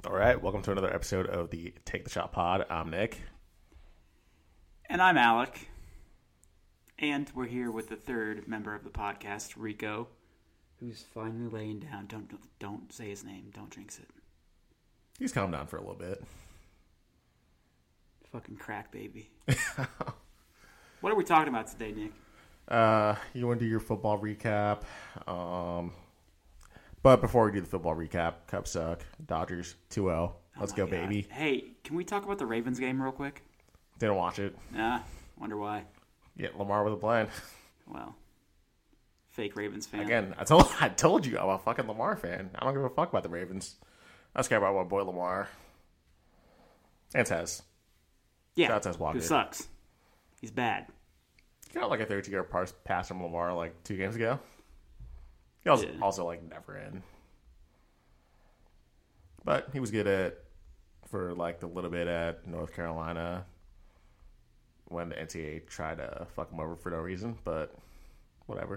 All right, welcome to another episode of the Take the Shot Pod. I'm Nick. And I'm Alec. And we're here with the third member of the podcast, Rico, who's finally laying down. Don't say his name. Don't jinx it. He's calmed down for a little bit. Fucking crack baby. What are we talking about today, Nick? You want to do your football recap? But before we do the football recap, Cubs suck. Dodgers 2-0. Let's go, God. baby. Hey, can we talk about the Ravens game real quick? Didn't watch it. Nah, wonder why. Yeah, Lamar with a plan. Well, fake Ravens fan. Again, I told you I'm a fucking Lamar fan. I don't give a fuck about the Ravens. I just care about my boy Lamar. And Tez. Yeah, Shout out Tez Walker. who sucks. He's bad. He got like a 32-yard pass from Lamar like 2 games ago. He was also like never in. But he was good for like the little bit at North Carolina when the NCAA tried to fuck him over for no reason, but whatever.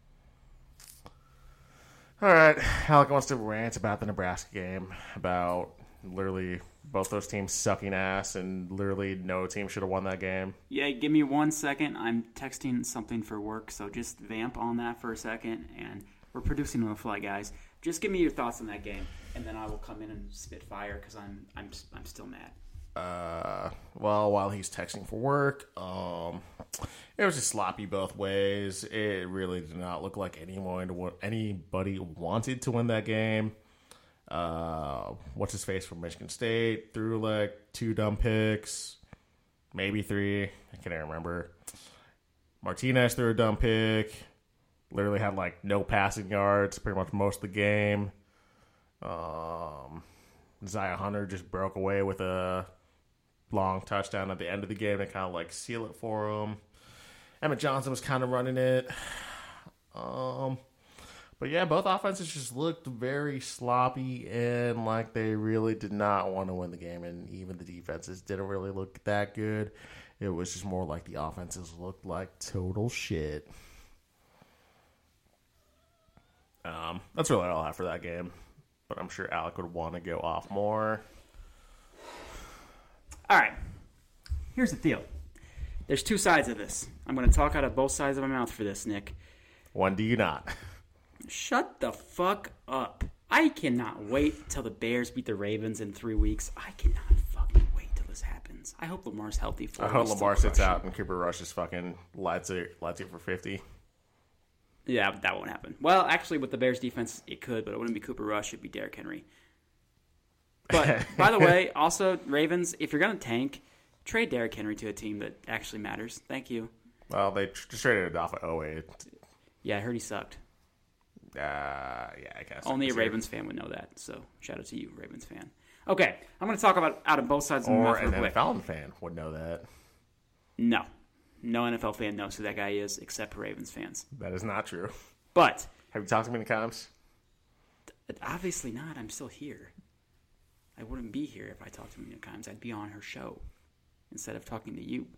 All right, Alec wants to rant about the Nebraska game, about literally both those teams sucking ass, and literally no team should have won that game. Yeah, give me 1 second. I'm texting something for work, so just vamp on that for a second, and we're producing on the fly, guys. Just give me your thoughts on that game, and then I will come in and spit fire because I'm still mad. Well, while he's texting for work, it was just sloppy both ways. It really did not look like anybody wanted to win that game. What's his face from Michigan State threw like 2 dumb picks, maybe 3. I can't even remember. Martinez threw a dumb pick. Literally had like no passing yards pretty much most of the game. Zaya Hunter just broke away with a long touchdown at the end of the game to kind of like seal it for him. Emmett Johnson was kind of running it. But yeah, both offenses just looked very sloppy and like they really did not want to win the game. And even the defenses didn't really look that good. It was just more like the offenses looked like total shit. That's really all I have for that game. But I'm sure Alec would want to go off more. All right. Here's the deal. There's 2 sides of this. I'm going to talk out of both sides of my mouth for this, Nick. One do you not? Shut the fuck up. I cannot wait till the Bears beat the Ravens in 3 weeks. I cannot fucking wait till this happens. I hope Lamar's healthy for I hope Lamar sits out and Cooper Rush is fucking lights it for 50. Yeah, but that won't happen. Well, actually, with the Bears defense, it could, but it wouldn't be Cooper Rush. It'd be Derrick Henry. But, by the way, also, Ravens, if you're going to tank, trade Derrick Henry to a team that actually matters. Thank you. Well, they just traded it off of 08. Yeah, I heard he sucked. Yeah, I guess. Only a Ravens fan would know that, so shout out to you, Ravens fan. Okay, I'm going to talk about out of both sides of the mouth real quick. Or an NFL fan would know that. No NFL fan knows who that guy is except Ravens fans. That is not true. But Have you talked to him any times? Obviously not. I'm still here. I wouldn't be here if I talked to him many times. I'd be on her show instead of talking to you.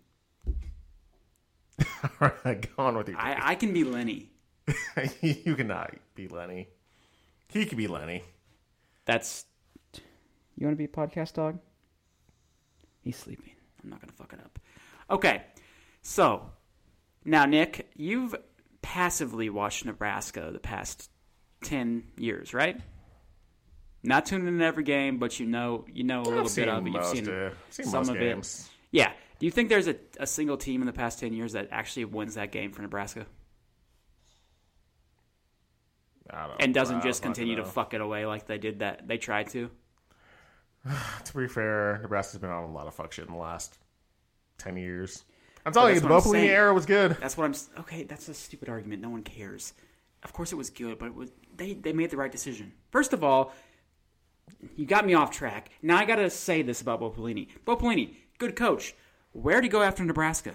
All right, go on with your I can be Lenny. You cannot be Lenny. He could be Lenny. That's... You want to be a podcast dog? He's sleeping. I'm not going to fuck it up. Okay, so, now, Nick, you've passively watched Nebraska the past 10 years, right? Not tuned in every game, but you know a little bit of it. You've seen some of games. it. Yeah. Do you think there's a single team in the past 10 years that actually wins that game for Nebraska? And doesn't just continue to fuck it away like they did that they tried to? To be fair, Nebraska's been on a lot of fuck shit in the last 10 years. I'm telling you, the Bo Pelini era was good. That's what I'm... Okay, that's a stupid argument. No one cares. Of course it was good, but it was they made the right decision. First of all, you got me off track. Now I got to say this about Bo Pelini. Bo Pelini, good coach. Where'd he go after Nebraska?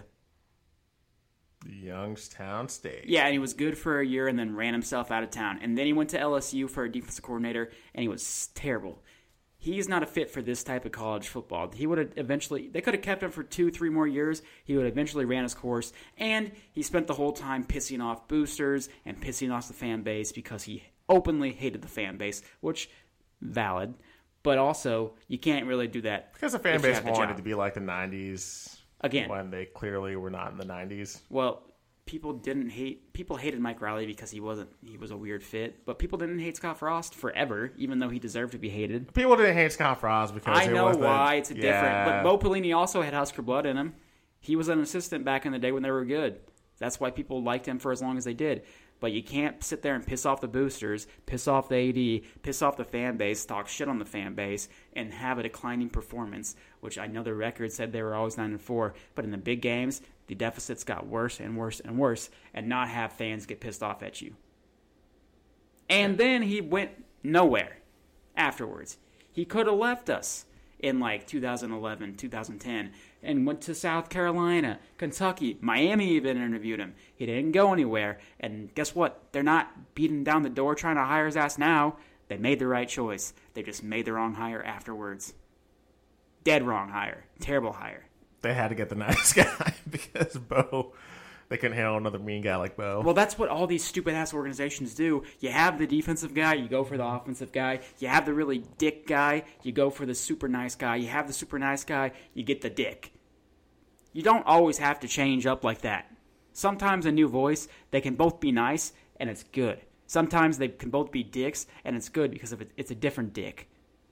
Youngstown State. Yeah, and he was good for a year and then ran himself out of town. And then he went to LSU for a defensive coordinator, and he was terrible. He's not a fit for this type of college football. He would have eventually... They could have kept him for 2-3 more years. He would have eventually ran his course. And he spent the whole time pissing off boosters and pissing off the fan base because he openly hated the fan base, which, valid. But also, you can't really do that. Because the fan if you base have the wanted job. it to be like the 90s. Again. When they clearly were not in the 90s. Well, people hated Mike Riley because he was a weird fit, but people didn't hate Scott Frost forever, even though he deserved to be hated. People didn't hate Scott Frost because I know it was why it's yeah. different, but Bo Pelini also had Husker blood in him. He was an assistant back in the day when they were good. That's why people liked him for as long as they did. But you can't sit there and piss off the boosters, piss off the AD, piss off the fan base, talk shit on the fan base, and have a declining performance, which I know the record said they were always 9-4. But in the big games, the deficits got worse and worse and worse, and not have fans get pissed off at you. And then he went nowhere afterwards. He could have left us in like 2011, 2010, and went to South Carolina, Kentucky, Miami even interviewed him. He didn't go anywhere, and guess what? They're not beating down the door trying to hire his ass now. They made the right choice. They just made the wrong hire afterwards. Dead wrong hire. Terrible hire. They had to get the nice guy because Bo, they couldn't handle another mean guy like Bo. Well, that's what all these stupid-ass organizations do. You have the defensive guy, you go for the offensive guy. You have the really dick guy, you go for the super nice guy. You have the super nice guy, you get the dick. You don't always have to change up like that. Sometimes a new voice, they can both be nice, and it's good. Sometimes they can both be dicks, and it's good because of it's a different dick.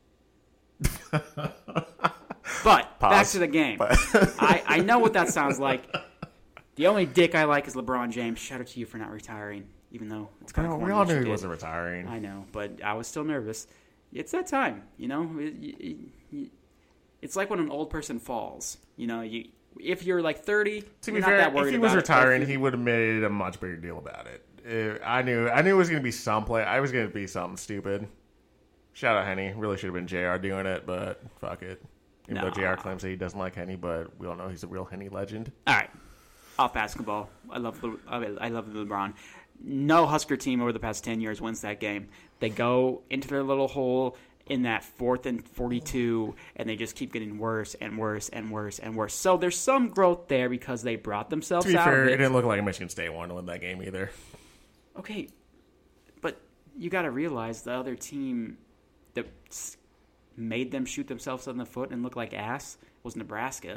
But, back to the game. I know what that sounds like. The only dick I like is LeBron James. Shout out to you for not retiring, even though it's kind of we all knew he wasn't retiring. I know, but I was still nervous. It's that time, you know. It's like when an old person falls. You know, if you're like 30, to you're be fair, not that worried if he was about retiring, it. he would have made a much bigger deal about it. I knew it was going to be some play. I was going to be something stupid. Shout out Henny. Really should have been JR doing it, but fuck it. Even though JR claims that he doesn't like Henny, but we all know he's a real Henny legend. All right. Off basketball. I love LeBron. No Husker team over the past 10 years wins that game. They go into their little hole in that 4th and 42, and they just keep getting worse and worse and worse and worse. So there's some growth there because they brought themselves out. To be fair, of it didn't look like Michigan State wanted to win that game either. Okay, but you got to realize the other team that made them shoot themselves in the foot and look like ass was Nebraska.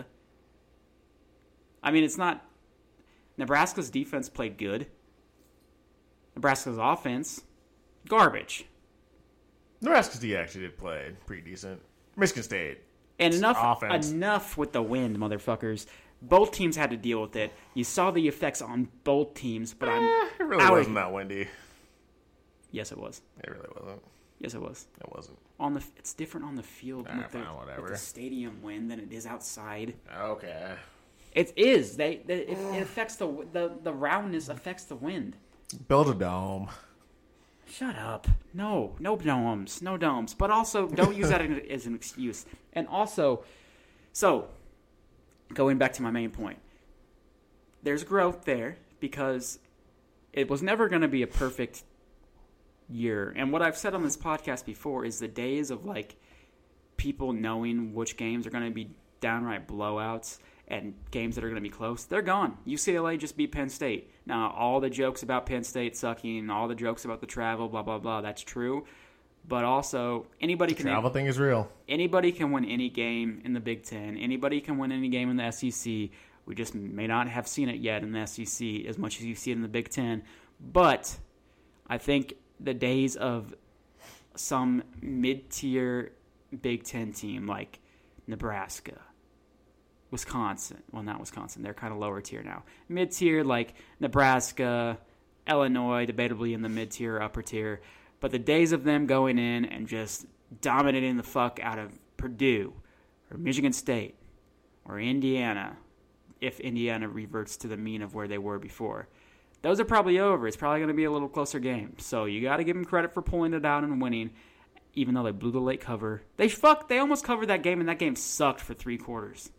I mean, it's not... Nebraska's defense played good. Nebraska's offense, garbage. Nebraska's D actually did play pretty decent. Michigan State. And offense. enough with the wind, motherfuckers. Both teams had to deal with it. You saw the effects on both teams, but it really wasn't that windy. Yes, it was. It really wasn't. Yes, it was. It wasn't. It's different on the field with the stadium wind than it is outside. Okay. It is. It affects the roundness affects the wind. Build a dome. Shut up. No domes. No domes. But also, don't use that as an excuse. And also, so, going back to my main point, there's growth there because it was never going to be a perfect year. And what I've said on this podcast before is the days of, like, people knowing which games are going to be downright blowouts and games that are going to be close, they're gone. UCLA just beat Penn State. Now, all the jokes about Penn State sucking, all the jokes about the travel, blah, blah, blah, that's true. But also, anybody can... travel thing is real. Anybody can win any game in the Big Ten. Anybody can win any game in the SEC. We just may not have seen it yet in the SEC as much as you see it in the Big Ten. But I think the days of some mid-tier Big Ten team like Nebraska, Wisconsin. Well, not Wisconsin. They're kind of lower tier now. Mid-tier like Nebraska, Illinois, debatably in the mid-tier, upper tier. But the days of them going in and just dominating the fuck out of Purdue or Michigan State or Indiana, if Indiana reverts to the mean of where they were before, those are probably over. It's probably going to be a little closer game. So you got to give them credit for pulling it out and winning, even though they blew the late cover. They almost covered that game, and that game sucked for 3 quarters.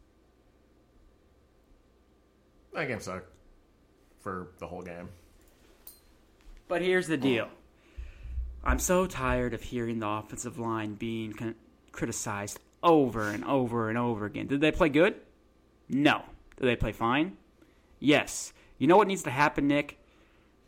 That game sucked for the whole game. But here's the deal. I'm so tired of hearing the offensive line being criticized over and over and over again. Did they play good? No. Did they play fine? Yes. You know what needs to happen, Nick?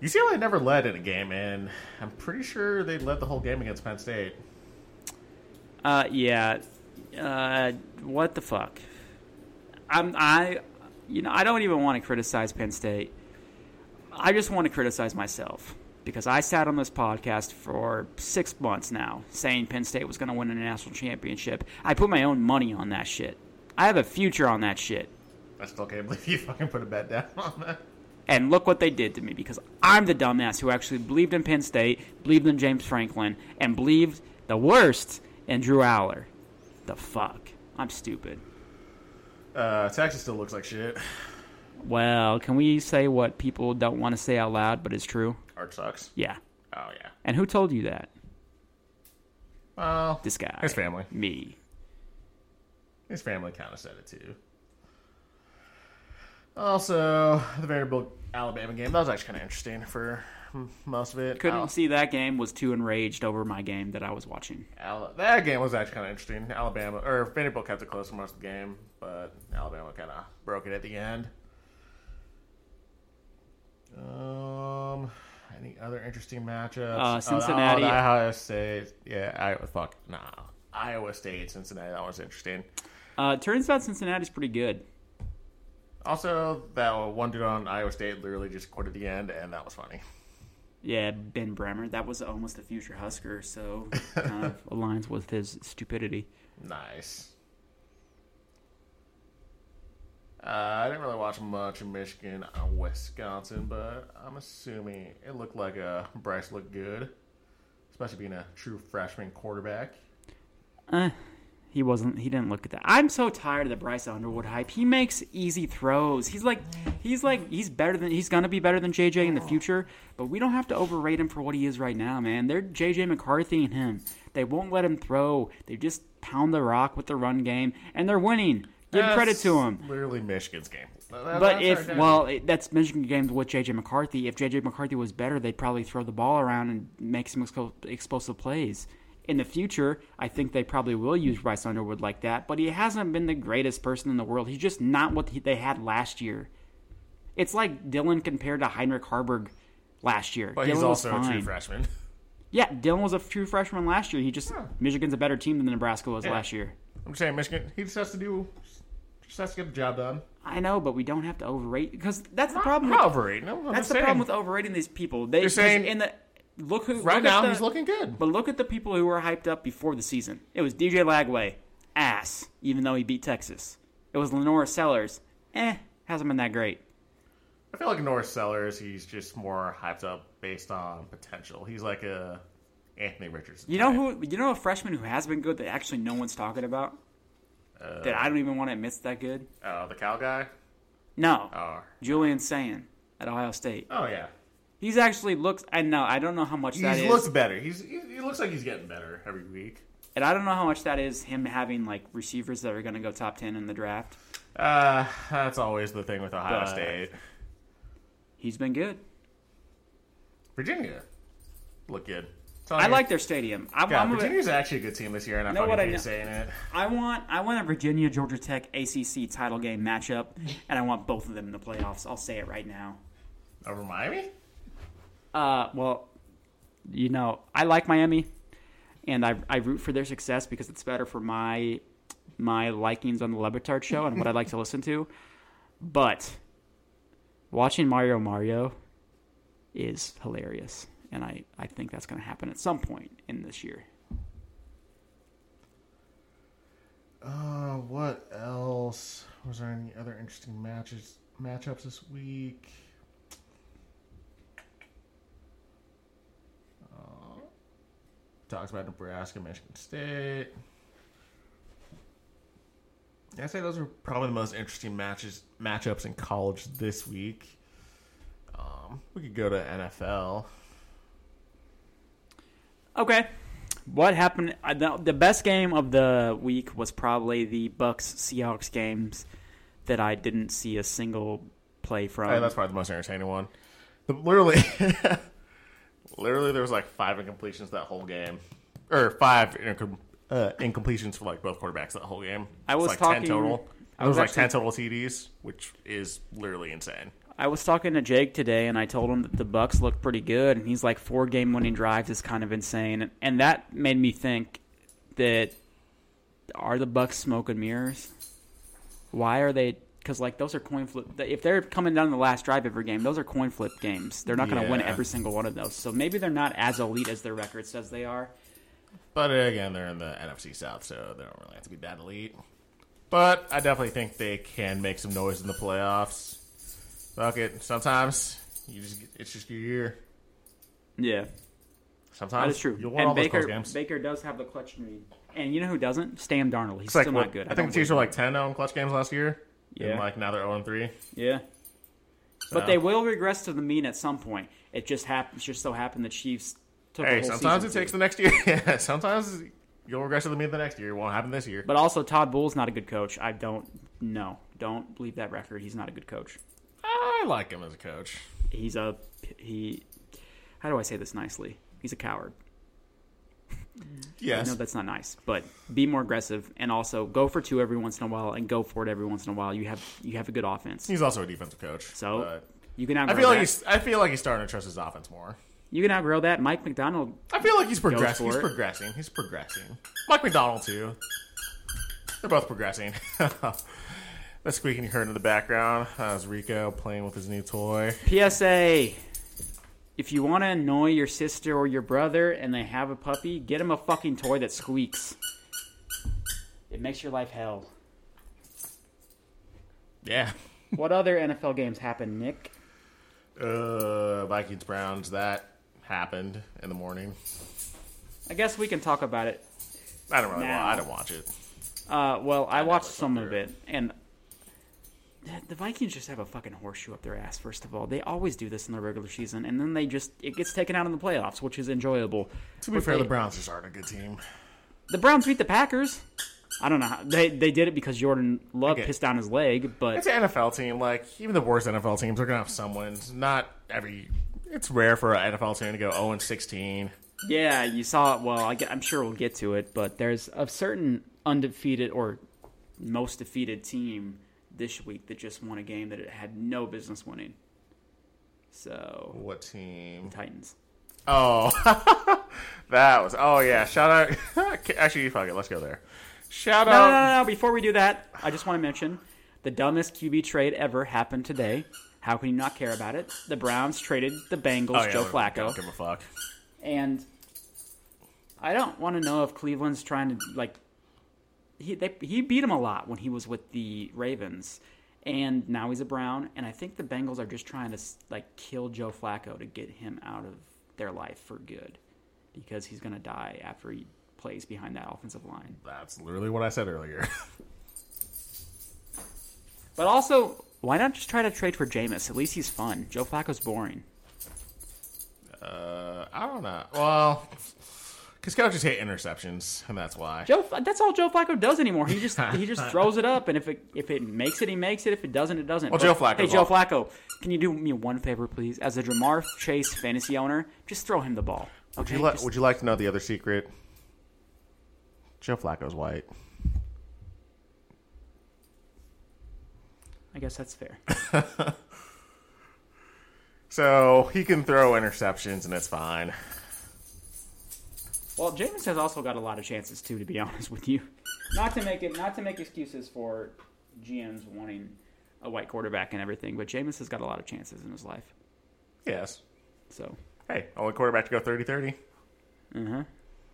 UCLA never led in a game, and I'm pretty sure they led the whole game against Penn State. Yeah. What the fuck? I don't even want to criticize Penn State. I just want to criticize myself because I sat on this podcast for 6 months now saying Penn State was going to win a national championship. I put my own money on that shit. I have a future on that shit. I still can't believe you fucking put a bet down on that. And look what they did to me because I'm the dumbass who actually believed in Penn State, believed in James Franklin, and believed the worst in Drew Aller. The fuck? I'm stupid. Texas still looks like shit. Well, can we say what people don't want to say out loud, but is true? Art sucks. Yeah. Oh, yeah. And who told you that? Well, This guy. his family. Me. His family kind of said it, too. Also, the Vanderbilt-Alabama game, that was actually kind of interesting for most of it. Couldn't see that game, was too enraged over my game that I was watching. That game was actually kind of interesting. Vanderbilt kept it close for most of the game, but Alabama kind of broke it at the end. Any other interesting matchups? Cincinnati. Ohio State. Yeah, Iowa State, Cincinnati. That was interesting. Turns out Cincinnati's pretty good. Also, that one dude on Iowa State literally just quit at the end, and that was funny. Yeah, Ben Bremer. That was almost a future Husker, so kind of aligns with his stupidity. Nice. I didn't really watch much of Michigan or Wisconsin, but I'm assuming it looked like Bryce looked good, especially being a true freshman quarterback. He didn't look at that. I'm so tired of the Bryce Underwood hype. He makes easy throws. He's gonna be better than JJ in the future, but we don't have to overrate him for what he is right now, man. They're JJ McCarthy and him. They won't let him throw. They just pound the rock with the run game, and they're winning. Give credit to him. Literally Michigan's game. That's Michigan games with JJ McCarthy. If JJ McCarthy was better, they'd probably throw the ball around and make some explosive plays. In the future, I think they probably will use Bryce Underwood like that, but he hasn't been the greatest person in the world. He's just not what they had last year. It's like Dylan compared to Heinrich Harburg last year. But Dylan he's also was a fine. true freshman. Yeah, Dylan was a true freshman last year. Michigan's a better team than Nebraska was last year. I'm saying Michigan, he just has to get the job done. I know, but we don't have to overrate because that's the problem. Not overrating. That's the problem with overrating these people. You're saying he's looking good. But look at the people who were hyped up before the season. It was DJ Lagway, ass, even though he beat Texas. It was Lenora Sellers, hasn't been that great. I feel like Norris Sellers, he's just more hyped up based on potential. He's like a Anthony Richardson. You know a freshman who has been good that actually no one's talking about? That I don't even want to admit that good? The Cal guy? No. Oh. Julian Sayin at Ohio State. Oh, yeah. He's actually looks. I don't know how much that is. He looks better. He looks like he's getting better every week. And I don't know how much that is him having like receivers that are going to go top 10 in the draft. That's always the thing with Ohio State. He's been good. Virginia look good. I like their stadium. Virginia's actually a good team this year, and I fucking hate saying it. I want a Virginia Georgia Tech ACC title game matchup, and I want both of them in the playoffs. I'll say it right now. Over Miami? Well, I like Miami, and I root for their success because it's better for my likings on the Le Batard show and what I like to listen to. But watching Mario is hilarious, and I think that's going to happen at some point in this year. What else? Was there any other interesting matchups this week? Talks about Nebraska, Michigan State. I'd say those are probably the most interesting matchups in college this week. We could go to NFL. Okay. What happened? The best game of the week was probably the Bucks-Seahawks games that I didn't see a single play from. Hey, that's probably the most entertaining one. Literally, there was like 5 incompletions that whole game. Or 5 incompletions for like both quarterbacks that whole game. I was like talking 10 total. I was like actually 10 total TDs, which is literally insane. I was talking to Jake today, and I told him that the Bucks look pretty good, and he's like 4 game-winning drives is kind of insane, and that made me think that are the Bucks smoke and mirrors? Why are they? Because like those are coin flip. If they're coming down the last drive every game, those are coin flip games. They're not going to win every single one of those. So maybe they're not as elite as their record says they are. But again, they're in the NFC South, so they don't really have to be that elite. But I definitely think they can make some noise in the playoffs. Fuck it. Sometimes it's just your year. Yeah, sometimes that is true. You'll win and all those close games. Baker does have the clutch lead. And you know who doesn't? Sam Darnold. He's like, still not good. I think the Chiefs were like 10-0 in clutch games last year. Yeah. And like now they're 0-3. Yeah. So. But they will regress to the mean at some point. It just so happened the Chiefs took the whole sometimes season it takes the next year. Yeah, sometimes you'll regress to the mean the next year. It won't happen this year. But also, Todd Bowles not a good coach. I don't know. Don't believe that record. He's not a good coach. I like him as a coach. How do I say this nicely? He's a coward. Yes. I know that's not nice, but be more aggressive and also go for 2 every once in a while and go for it every once in a while. You have a good offense. He's also a defensive coach. So you can outgrow I feel like he's starting to trust his offense more. You can outgrow that. Mike McDonald. I feel like he's progressing. He's progressing. Mike McDonald too. They're both progressing. The squeaking you heard in the background, that was Rico playing with his new toy. PSA. If you want to annoy your sister or your brother and they have a puppy, get them a fucking toy that squeaks. It makes your life hell. Yeah. What other NFL games happened, Nick? Vikings Browns, that happened in the morning. I guess we can talk about it. I don't watch it. Well, I watched some of it, and the Vikings just have a fucking horseshoe up their ass, first of all. They always do this in the regular season, and then it gets taken out in the playoffs, which is enjoyable. To be fair, the Browns just aren't a good team. The Browns beat the Packers. I don't know how. They did it because Jordan Love pissed down his leg, but... It's an NFL team. Like, even the worst NFL teams are going to have some wins. It's rare for an NFL team to go 0-16. Yeah, you saw it. Well, I'm sure we'll get to it, but there's a certain undefeated or most defeated team this week that just won a game that it had no business winning. So... What team? Titans. Oh. That was... Oh, yeah. Shout out... Actually, fuck it. Let's go there. Shout out... No. Before we do that, I just want to mention the dumbest QB trade ever happened today. How can you not care about it? The Browns traded the Bengals, Joe Flacco. Don't give a fuck. And I don't want to know if Cleveland's trying to, like... He beat him a lot when he was with the Ravens, and now he's a Brown. And I think the Bengals are just trying to like kill Joe Flacco to get him out of their life for good, because he's gonna die after he plays behind that offensive line. That's literally what I said earlier. But also, why not just try to trade for Jameis? At least he's fun. Joe Flacco's boring. I don't know. Well. Because coaches hate interceptions, and that's why. That's all Joe Flacco does anymore. He just throws it up, and if it makes it, he makes it. If it doesn't, it doesn't. Well, Joe Flacco. Hey, Joe Flacco, can you do me one favor, please? As a Jamar Chase fantasy owner, just throw him the ball. Okay? Would you like to know the other secret? Joe Flacco's white. I guess that's fair. So he can throw interceptions, and it's fine. Well, Jameis has also got a lot of chances too, to be honest with you. Not to make excuses for GMs wanting a white quarterback and everything, but Jameis has got a lot of chances in his life. Yes. So. Hey, only quarterback to go 30-30. Uh-huh.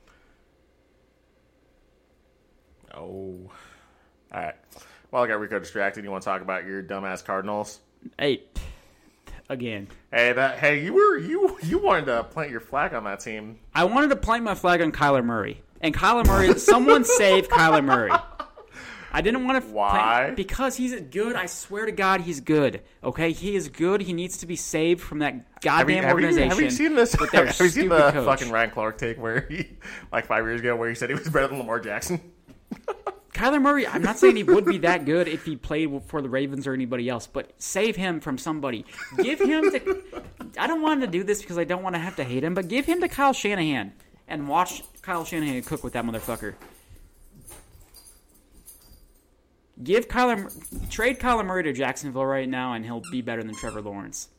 Oh. All right. Well, I got Rico distracted. You want to talk about your dumbass Cardinals? Hey. Again. Hey, you wanted to plant your flag on that team. I wanted to plant my flag on Kyler Murray. And Kyler Murray, someone save Kyler Murray. I didn't want to. Why? Because he's good. I swear to God, he's good. Okay, he is good. He needs to be saved from that goddamn organization. Have you seen this? Have you seen the fucking Ryan Clark take where he, like 5 years ago, where he said he was better than Lamar Jackson? Kyler Murray, I'm not saying he would be that good if he played for the Ravens or anybody else, but save him from somebody. Give him to... I don't want him to do this because I don't want to have to hate him, but give him to Kyle Shanahan and watch Kyle Shanahan cook with that motherfucker. Trade Kyler Murray to Jacksonville right now, and he'll be better than Trevor Lawrence.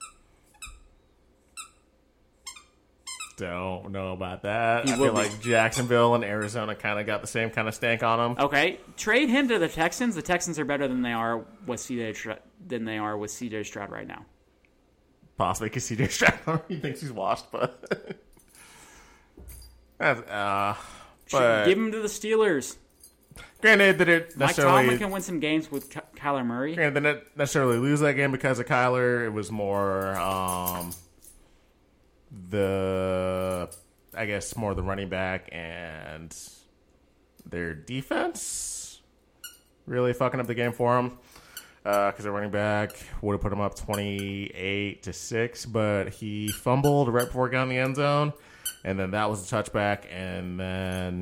Don't know about that. He I will feel be. like Jacksonville and Arizona kind of got the same kind of stank on them. Okay, trade him to the Texans. The Texans are better than they are with CJ Stroud right now. Possibly because CJ Stroud, he thinks he's washed, but but Give him to the Steelers. granted, they didn't Mike necessarily. Tomlin can win some games with Kyler Murray. Granted, they didn't necessarily lose that game because of Kyler. It was more more the running back and their defense really fucking up the game for him. Because the running back would have put him up 28-6, but he fumbled right before he got in the end zone, and then that was a touchback, and then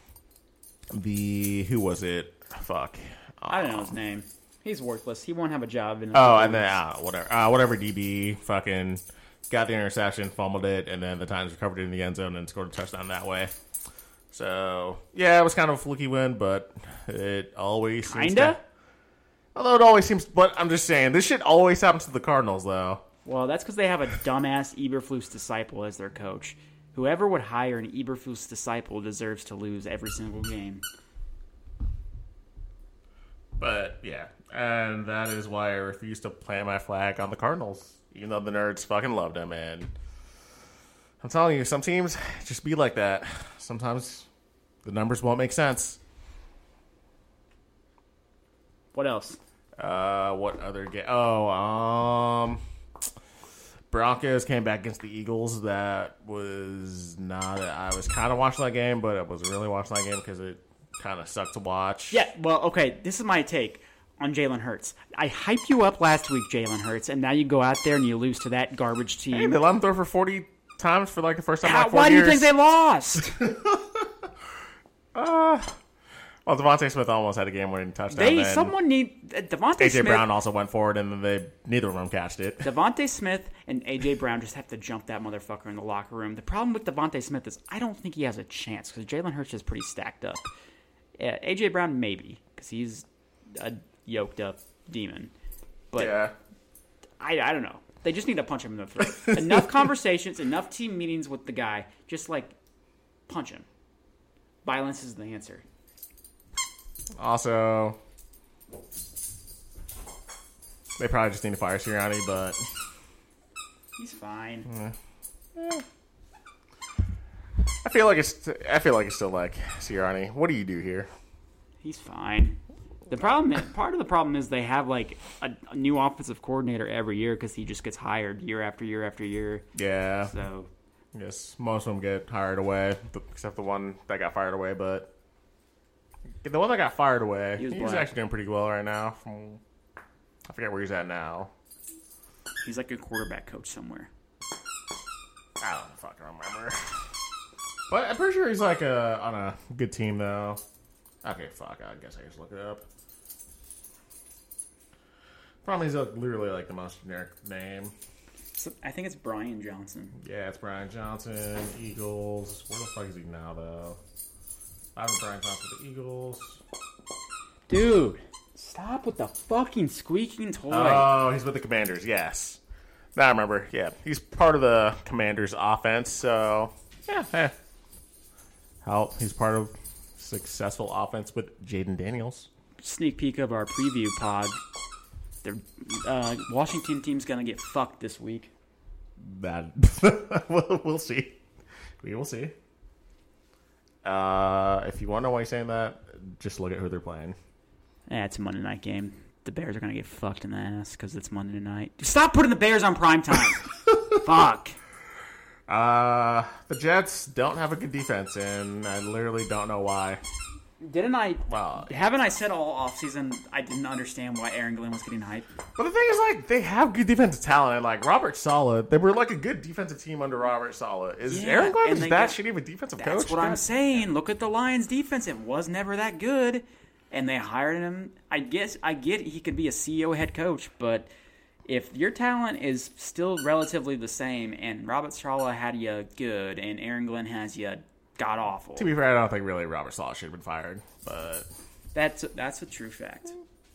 who was it? Fuck. I don't know his name. He's worthless. He won't have a job. And then whatever DB fucking got the interception, fumbled it, and then the Titans recovered it in the end zone and scored a touchdown that way. So yeah, it was kind of a fluky win, but it always although it always seems. But I'm just saying, this shit always happens to the Cardinals, though. Well, that's because they have a dumbass Eberflus disciple as their coach. Whoever would hire an Eberflus disciple deserves to lose every single game. But yeah, and that is why I refuse to plant my flag on the Cardinals, even though the nerds fucking loved them. And I'm telling you, some teams just be like that. Sometimes the numbers won't make sense. What else? What other game? Broncos came back against the Eagles. That was not. I was kind of watching that game, but I wasn't really watching that game because it kind of sucked to watch. Yeah, well, okay, this is my take on Jalen Hurts. I hyped you up last week, Jalen Hurts, and now you go out there and you lose to that garbage team. Hey, they let him throw for 40 times for like the first time in like 4 Why years. do you think they lost? Well, Devontae Smith almost had a game-winning touchdown. Devontae A.J. Smith. Brown also went forward, and then neither of them catched it. Devontae Smith and A.J. Brown just have to jump that motherfucker in the locker room. The problem with Devontae Smith is I don't think he has a chance because Jalen Hurts is pretty stacked up. Yeah, A.J. Brown maybe because he's a yoked-up demon. But Yeah. I don't know. They just need to punch him in the throat. Enough conversations, enough team meetings with the guy. Just, punch him. Violence is the answer. Also, they probably just need to fire Sirianni, but He's fine. I feel like it's still like Sirianni. What do you do here? He's fine. Part of the problem is they have a new offensive coordinator every year because he just gets hired year after year after year. Yeah. So, I guess most of them get hired away, except the one that got fired away. But the one that got fired away, he's black. actually doing pretty well right now. I forget where he's at now. he's like a quarterback coach somewhere. I don't fucking remember. But I'm pretty sure he's on a good team though. Okay, fuck. I guess I just look it up. Problem is literally the most generic name. So, I think it's Brian Johnson. Yeah, it's Brian Johnson, Eagles. Where the fuck is he now though? I have Brian Johnson with the Eagles. Dude, stop with the fucking squeaking toy. Oh, he's with the Commanders. Yes. Now I remember. Yeah, he's part of the Commanders' offense. So yeah, he's part of successful offense with Jaden Daniels. Sneak peek of our preview pod. The Washington team's gonna get fucked this week. That we'll see. We will see. If you want to know why he's saying that, just look at who they're playing. It's a Monday night game. The Bears are gonna get fucked in the ass because it's Monday night. Stop putting the Bears on primetime. Fuck. The Jets don't have a good defense, and I literally don't know why. Haven't I said all offseason I didn't understand why Aaron Glenn was getting hyped? But the thing is, they have good defensive talent. And, Robert Saleh, they were a good defensive team under Robert Saleh. Is Aaron Glenn that shitty of a defensive coach? That's what I'm saying. Look at the Lions' defense. It was never that good. And they hired him. I get he could be a CEO head coach, but if your talent is still relatively the same and Robert Saleh had you good and Aaron Glenn has you god-awful. To be fair, I don't think really Robert Saleh should have been fired, but That's a true fact.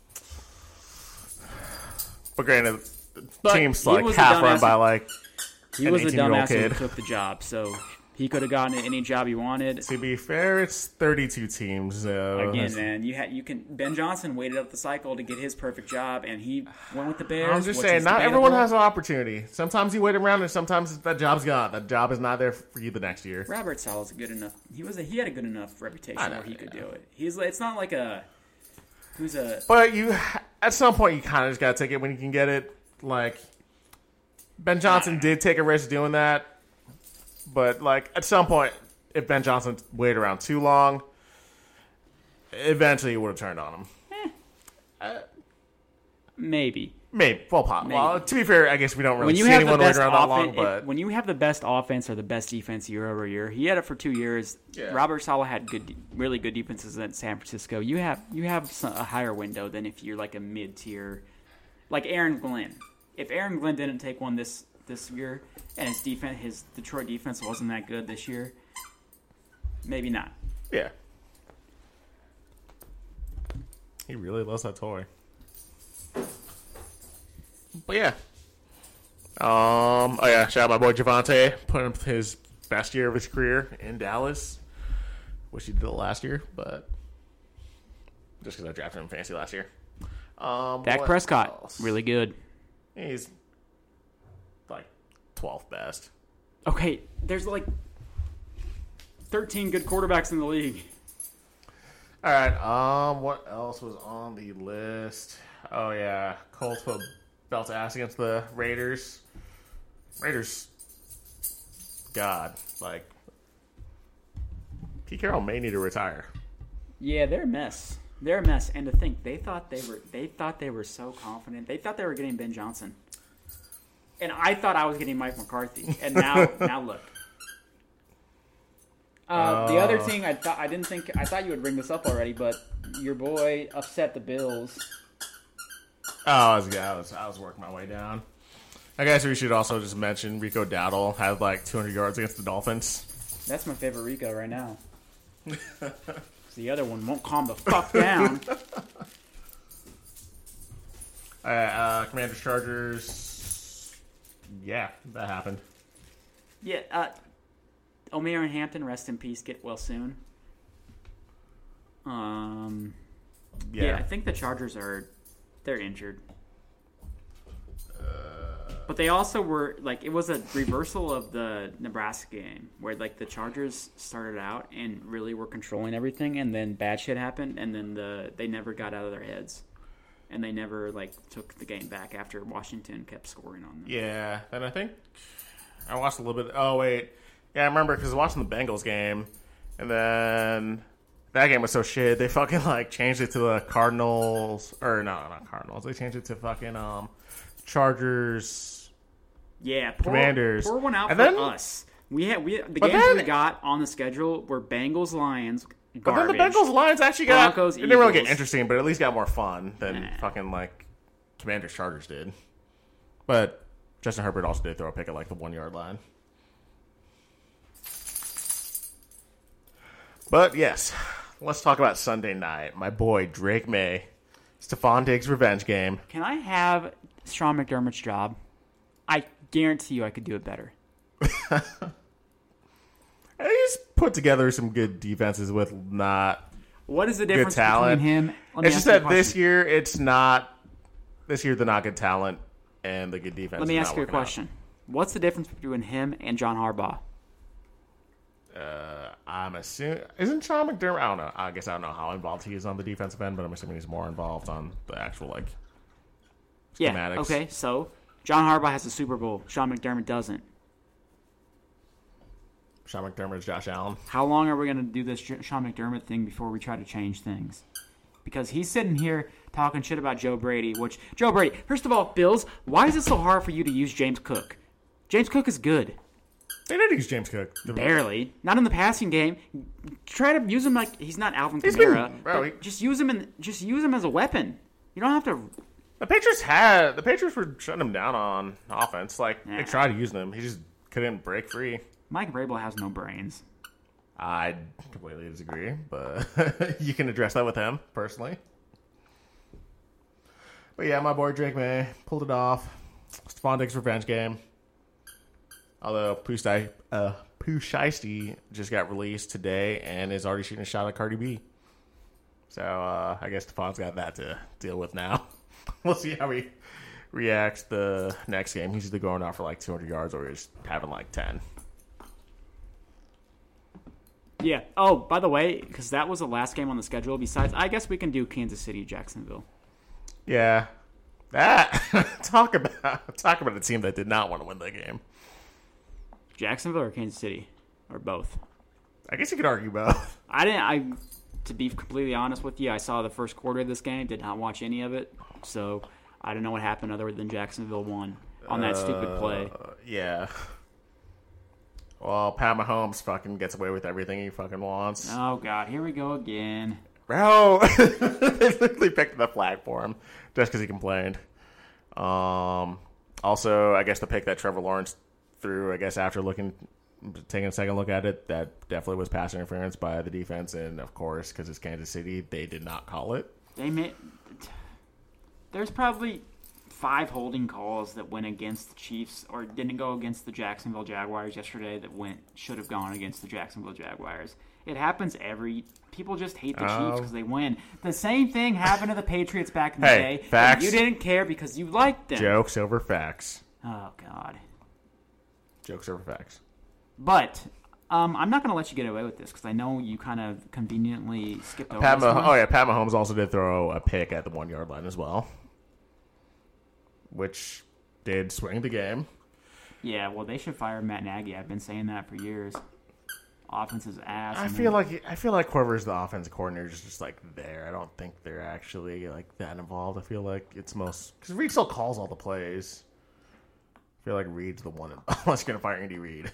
But granted, the But team's he like was a half run dumbass by like He an was a 18-year-old dumbass kid. who took the job, so he could have gotten any job he wanted. To be fair, it's 32 teams. Again, man, you can. Ben Johnson waited up the cycle to get his perfect job, and he went with the Bears. I'm just which saying, is not everyone debatable. has an opportunity. Sometimes you wait around, and sometimes that job's gone. That job is not there for you the next year. Robert Sala's good enough. He had a good enough reputation I know, where he could yeah. do it. It's not like who's a But at some point, you kind of just got to take it when you can get it. Like, Ben Johnson did take a risk doing that. But, like, at some point, if Ben Johnson waited around too long, eventually he would have turned on him. maybe. Maybe. Well, to be fair, I guess we don't really When you see have the anyone wait best around that long. offense, But when you have the best offense or the best defense year over year, he had it for 2 years. Yeah. Robert Saleh had really good defenses in San Francisco. You have a higher window than if you're like a mid tier, like Aaron Glenn. If Aaron Glenn didn't take one this year, and his Detroit defense wasn't that good this year, maybe not. yeah. He really loves that toy. But yeah. Oh yeah, shout out my boy Javonte, putting up his best year of his career in Dallas. Wish he did it last year, but just because I drafted him in fantasy last year. Dak what Prescott, else? really good. He's like 12th best. Okay, there's like 13 good quarterbacks in the league. All right. What else was on the list? Oh yeah, Colts put belt ass against the Raiders. God, like Pete Carroll may need to retire. Yeah, they're a mess. They're a mess. And to think they thought they were so confident. They thought they were getting Ben Johnson. And I thought I was getting Mike McCarthy. And now look. The other thing I thought you would bring this up already, but your boy upset the Bills. Oh, I was working my way down. I guess we should also just mention Rico Dowdle had like 200 yards against the Dolphins. That's my favorite Rico right now. The other one won't calm the fuck down. Commanders Chargers. Yeah, that happened. Yeah, Omer and Hampton, rest in peace. Get well soon. Yeah, I think the Chargers they're injured. But they also were like it was a reversal of the Nebraska game where like the Chargers started out and really were controlling everything, and then bad shit happened, and then they never got out of their heads, and they never like took the game back after Washington kept scoring on them. Yeah, and I think I watched a little bit. Oh wait, yeah, I remember because I was watching the Bengals game, and then that game was so shit. They fucking like changed it to the Cardinals, or no, not Cardinals. They changed it to fucking Chargers. Yeah, Commanders. Pour one out And for then- us. The But games then- we got on the schedule were Bengals, Lions, But garbage. then the Bengals Lions actually got Broncos, it didn't really get Eagles. interesting, but at least got more fun than Nah. fucking like Commanders Chargers did. But Justin Herbert also did throw a pick at like the 1 yard line. But yes, let's talk about Sunday night. My boy Drake May, Stephon Diggs revenge game. Can I have Sean McDermott's job? I guarantee you I could do it better. And he's put together some good defenses with not What is the good difference between talent. him? Let me It's just ask you a that this question. year it's not. This year they're not good talent and the good defense. Let me is ask not you a working out. question. What's the difference between him and John Harbaugh? I'm assuming isn't Sean McDermott? I don't know. I guess I don't know how involved he is on the defensive end, but I'm assuming he's more involved on the actual like Yeah. schematics. Okay. So John Harbaugh has a Super Bowl. Sean McDermott doesn't. Sean McDermott's Josh Allen. How long are we going to do this Sean McDermott thing before we try to change things? Because he's sitting here talking shit about Joe Brady, which, Joe Brady, first of all, Bills, why is it so hard for you to use James Cook? James Cook is good. They did use James Cook. Barely. Not in the passing game. Try to use him like he's not Alvin He's Kamara. been- bro, but just use him as a weapon. You don't have to. The Patriots were shutting him down on offense. Like Yeah. they tried using him, he just couldn't break free. Mike Vrabel has no brains. I completely disagree, but you can address that with him personally. But yeah, my boy Drake May pulled it off. Stephon Diggs revenge game. Although Pusheisty just got released today and is already shooting a shot at Cardi B. So I guess Stephon's got that to deal with now. We'll see how he reacts the next game. He's either going out for like 200 yards or he's having like 10. Yeah. Oh, by the way, because that was the last game on the schedule. Besides, I guess we can do Kansas City, Jacksonville. Yeah. That talk about a team that did not want to win that game. Jacksonville or Kansas City, or both. I guess you could argue both. To be completely honest with you, I saw the first quarter of this game, did not watch any of it, so I don't know what happened other than Jacksonville won on that stupid play. Yeah. Well, Pat Mahomes fucking gets away with everything he fucking wants. Oh, God, here we go again. Bro, they literally picked the flag for him just because he complained. Also, I guess the pick that Trevor Lawrence threw, I guess after taking a second look at it, that definitely was pass interference by the defense, and of course, because it's Kansas City, they did not call it. There's probably 5 holding calls that went against the Chiefs or didn't go against the Jacksonville Jaguars yesterday that should have gone against the Jacksonville Jaguars. It happens people just hate the Chiefs because they win. The same thing happened to the Patriots back in the day. Facts. You didn't care because you liked them. Jokes over facts. Oh, God. Jokes over facts. But I'm not going to let you get away with this because I know you kind of conveniently skipped over this one. Pat Mahomes also did throw a pick at the 1-yard line as well, which did swing the game. Yeah, well, they should fire Matt Nagy. I've been saying that for years. Offense is ass. I feel like whoever's the offensive coordinator is just like there. I don't think they're actually like that involved. I feel like it's because Reed still calls all the plays. I feel like Reed's the one unless you're gonna fire Andy Reid.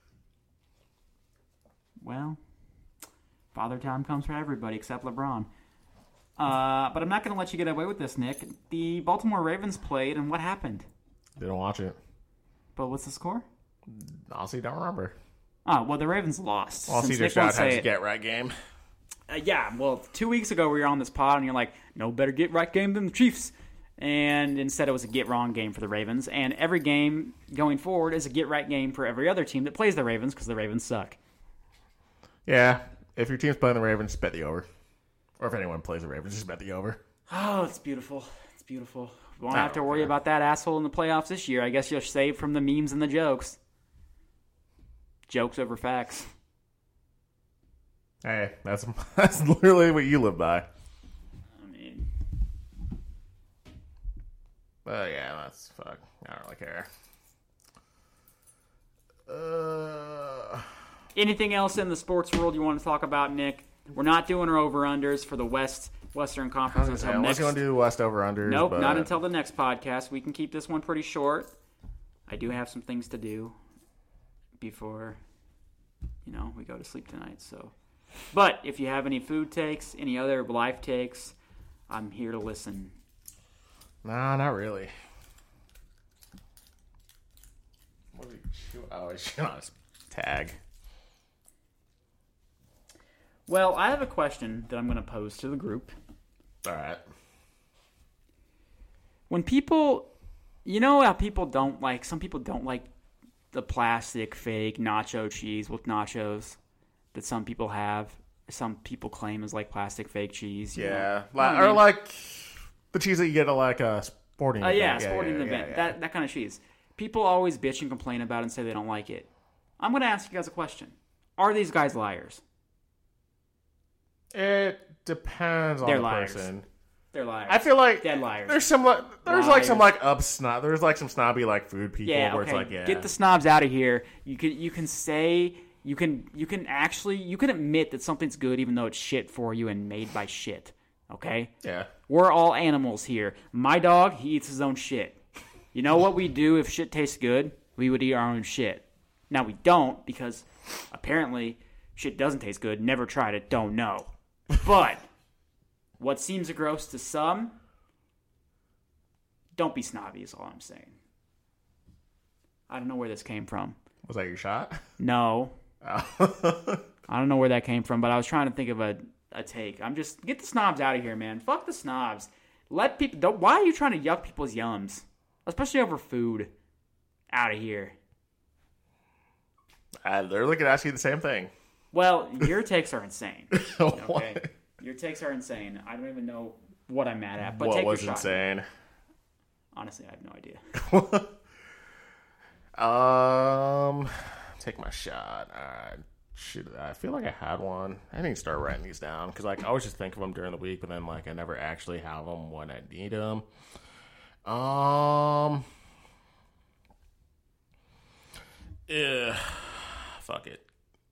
Well, Father Time comes for everybody except LeBron. But I'm not going to let you get away with this, Nick. The Baltimore Ravens played, and what happened? Didn't watch it. But what's the score? Honestly, don't remember. Oh, well, the Ravens lost. Well, CJ Stroud had his get-right game. Yeah, well, 2 weeks ago we were on this pod, and you're like, no better get-right game than the Chiefs. And instead it was a get-wrong game for the Ravens. And every game going forward is a get-right game for every other team that plays the Ravens because the Ravens suck. Yeah, if your team's playing the Ravens, bet the over. Or if anyone plays the Ravens, just bet the over. Oh, it's beautiful. It's beautiful. We won't have to worry about that asshole in the playoffs this year. I guess you'll save from the memes and the jokes. Jokes over facts. Hey, that's literally what you live by. I mean... yeah, that's fuck. I don't really care. Anything else in the sports world you want to talk about, Nick? We're not doing our over-unders for the Western Conference until next. I was going to do West over-unders. Nope, not until the next podcast. We can keep this one pretty short. I do have some things to do before, we go to sleep tonight. So, but if you have any food takes, any other life takes, I'm here to listen. Nah, not really. What are you shooting? Oh, he's shooting on his tag. Well, I have a question that I'm going to pose to the group. All right. When people, how people don't like, some people don't like the plastic fake nacho cheese with nachos that some people have. Some people claim is like plastic fake cheese. Yeah. Or like the cheese that you get at like a sporting event. Yeah, sporting event. Yeah. That kind of cheese. People always bitch and complain about it and say they don't like it. I'm going to ask you guys a question. Are these guys liars? It depends on the person. They're liars. I feel like dead liars. There's some like some there's like some snobby like food people where it's like get the snobs out of here. You can admit that something's good even though it's shit for you and made by shit. Okay? Yeah. We're all animals here. My dog, he eats his own shit. You know what we do if shit tastes good? We would eat our own shit. Now we don't because apparently shit doesn't taste good. Never tried it. Don't know. But what seems gross to some, don't be snobby is all I'm saying. I don't know where this came from. Was that your shot? No. Oh. I don't know where that came from, but I was trying to think of a take. I'm just, get the snobs out of here, man. Fuck the snobs. Let people. Why are you trying to yuck people's yums, especially over food? Out of here. I literally could ask you the same thing. Well, your takes are insane. Okay, What? your takes are insane. I don't even know what I'm mad at. But What take was your shot. insane? Honestly, I have no idea. Take my shot. I feel like I had one. I need to start writing these down because like I always just think of them during the week, but then like I never actually have them when I need them. Yeah. Fuck it.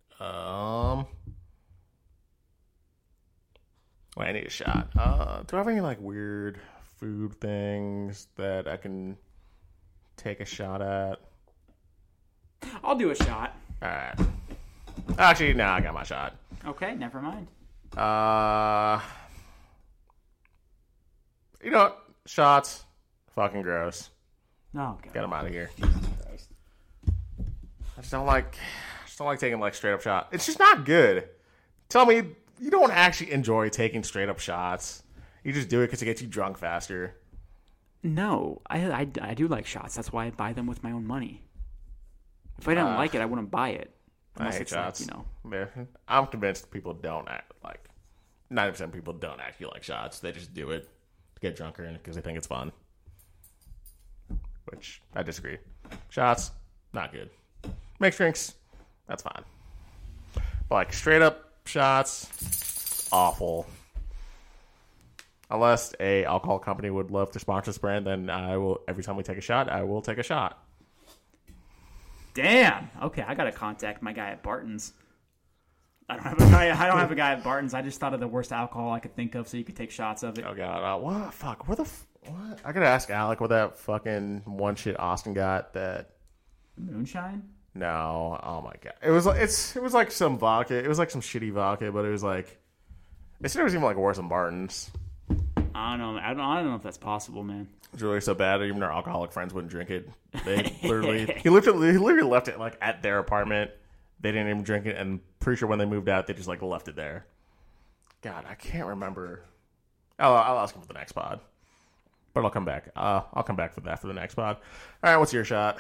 Wait, I need a shot. Do I have any like weird food things that I can take a shot at? I'll do a shot. All right. Actually, no, I got my shot. Okay, never mind. You know what? Shots, fucking gross. Oh, God. Get them out of here. I just don't like taking like straight up shot. It's just not good. Tell me you don't actually enjoy taking straight up shots. You just do it because it gets you drunk faster. No, I do like shots. That's why I buy them with my own money. If I didn't like it, I wouldn't buy it. I Unless hate it's shots. like, Yeah, I'm convinced people don't act like 90% of people don't actually like shots. They just do it to get drunker and because they think it's fun. Which I disagree. Shots, not good. Mixed drinks, that's fine. But like straight up shots, awful. Unless a alcohol company would love to sponsor this brand, then I will. Every time we take a shot, I will take a shot. Damn. Okay, I gotta contact my guy at Barton's. I don't have a guy at Barton's. I just thought of the worst alcohol I could think of, so you could take shots of it. Oh god, what? Fuck, what? I gotta ask Alec what that fucking one shit Austin got. That Moonshine? no, oh my god, it was like some vodka. It was like some shitty vodka, but it was like they said it was even like worse than Barton's. I don't know. I don't know if that's possible, man. It was really so bad that even our alcoholic friends wouldn't drink it. They he literally left it like at their apartment. They didn't even drink it, and pretty sure when they moved out, they just like left it there. God, I can't remember. I'll ask him for the next pod, but I'll come back. I'll come back for that for the next pod. All right, what's your shot?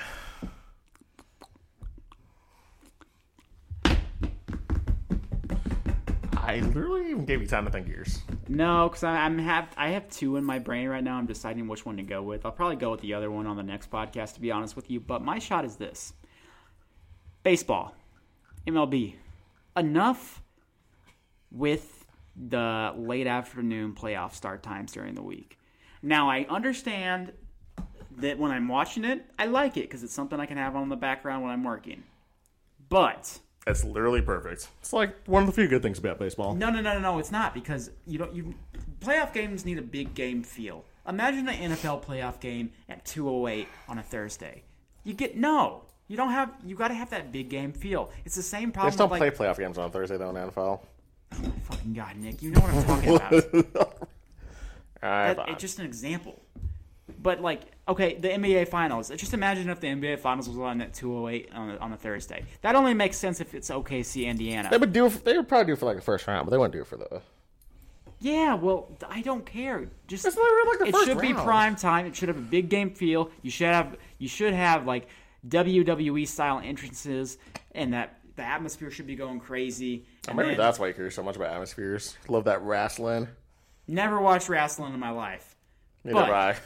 I literally even gave you time to think of yours. No, because I have two in my brain right now. I'm deciding which one to go with. I'll probably go with the other one on the next podcast, to be honest with you. But my shot is this: baseball, MLB. Enough with the late afternoon playoff start times during the week. Now I understand that when I'm watching it, I like it because it's something I can have on in the background when I'm working. But that's literally perfect. It's like one of the few good things about baseball. No, it's not, because playoff games need a big game feel. Imagine an NFL playoff game at 2:08 on a Thursday. You got to have that big game feel. It's the same problem. They still play playoff games on Thursday though in the NFL. Oh my fucking god, Nick, you know what I'm talking about. All right, It's just an example. But like, okay, the NBA Finals. Just imagine if the NBA Finals was on at 2:08 on a Thursday. That only makes sense if it's OKC, Indiana. They would probably do it for like the first round, but they wouldn't do it for the. Yeah, well, I don't care. Just it's literally like the it first should be round. prime time. It should have a big game feel. You should have like WWE style entrances, and that the atmosphere should be going crazy. Maybe that's why you care so much about atmospheres. Love that wrestling. Never watched wrestling in my life. Neither have I.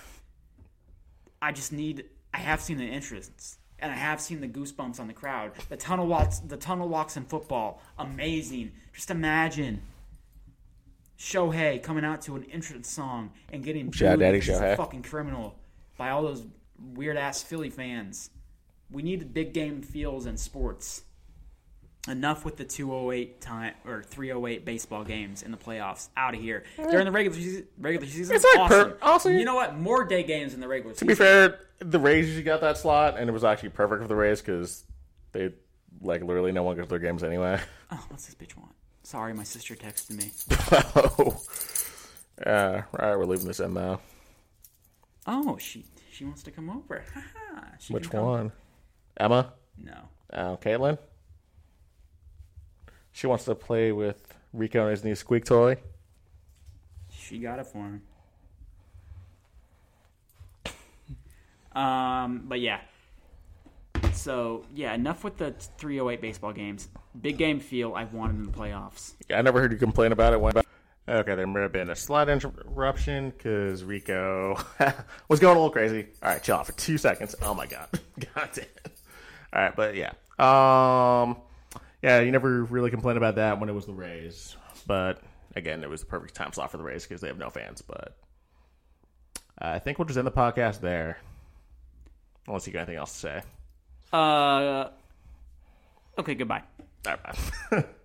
I have seen the entrance, and I have seen the goosebumps on the crowd. The tunnel walks in football, amazing. Just imagine Shohei coming out to an entrance song and getting booed because he's a fucking criminal by all those weird ass Philly fans. We need the big game feels in sports. Enough with the 2:08 time or 3:08 baseball games in the playoffs. Out of here. During the regular season, it's like awesome. Awesome. You know what? More day games in the regular season. To be fair, the Rays usually got that slot, and it was actually perfect for the Rays because they like literally no one goes to their games anyway. Oh, what's this bitch want? Sorry, my sister texted me. All right, we're leaving this in now. Oh, she wants to come over. Which one? Emma? No. Caitlin? She wants to play with Rico and his new squeak toy. She got it for him. But yeah. So, yeah, enough with the 308 baseball games. Big game feel. I wanted in the playoffs. Yeah, I never heard you complain about it. Okay, there may have been a slight interruption because Rico was going a little crazy. All right, chill out for 2 seconds. Oh, my God. God damn it. All right, but yeah. Yeah, you never really complained about that when it was the Rays. But, again, it was the perfect time slot for the Rays because they have no fans. But I think we'll just end the podcast there. Unless you got anything else to say. Okay, goodbye. All right, bye.